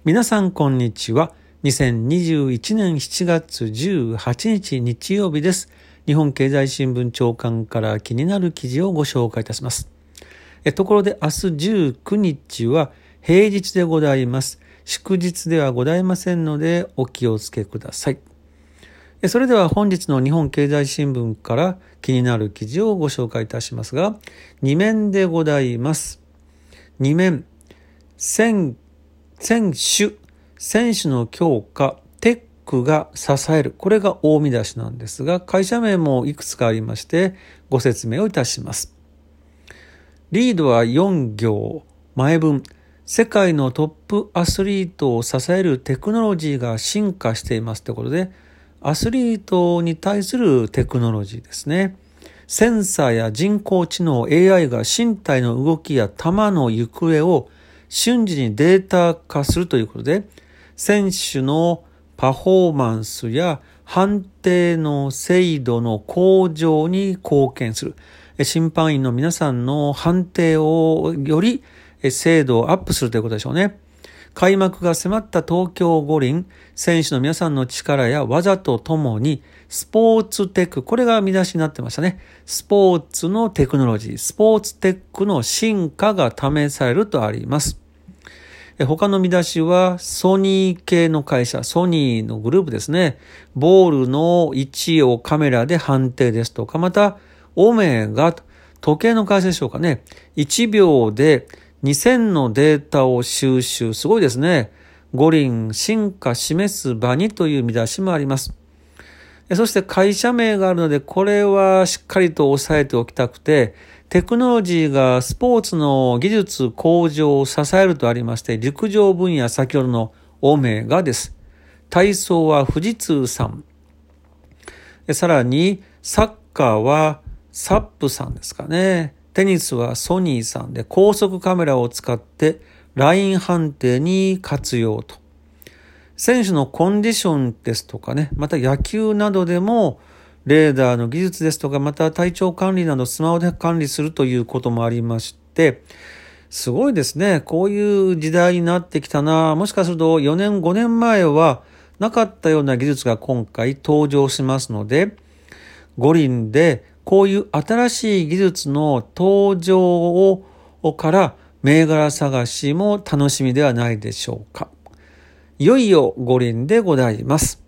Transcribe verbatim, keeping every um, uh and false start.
皆さんこんにちは。にせんにじゅういちねんしちがつじゅうはちにち日曜日です。日本経済新聞長官から気になる記事をご紹介いたします。えところで明日じゅうくにちは平日でございます。祝日ではございませんのでお気をつけください。それでは本日の日本経済新聞から気になる記事をご紹介いたしますが、に面でございます。に面、選選手、選手の強化、テックが支える。これが大見出しなんですが、会社名もいくつかありまして、ご説明をいたします。リードはよん行、前文。世界のトップアスリートを支えるテクノロジーが進化していますということで、アスリートに対するテクノロジーですね。センサーや人工知能 エーアイ が身体の動きや球の行方を瞬時にデータ化するということで、選手のパフォーマンスや判定の精度の向上に貢献する。審判員の皆さんの判定をより精度をアップするということでしょうね。開幕が迫った東京五輪、選手の皆さんの力や技とともにスポーツテック、これが見出しになってましたね。スポーツのテクノロジー、スポーツテックの進化が試されるとあります。他の見出しはソニー系の会社、ソニーのグループですね。ボールの位置をカメラで判定ですとか、またオメガ、時計の会社でしょうかね。いちびょうでにせんのデータを収集。すごいですね。五輪進化示す場にという見出しもあります。そして会社名があるので、これはしっかりと押さえておきたくて、テクノロジーがスポーツの技術向上を支えるとありまして、陸上分野先ほどのオメガです。体操は富士通さん。さらにサッカーはサップさんですかね。テニスはソニーさんで高速カメラを使ってライン判定に活用と。選手のコンディションですとかね、また野球などでもレーダーの技術ですとか、また体調管理などスマホで管理するということもありまして、すごいですね。こういう時代になってきたな。もしかするとよねんごねんまえはなかったような技術が今回登場しますので、五輪でこういう新しい技術の登場をから銘柄探しも楽しみではないでしょうか。いよいよ五輪でございます。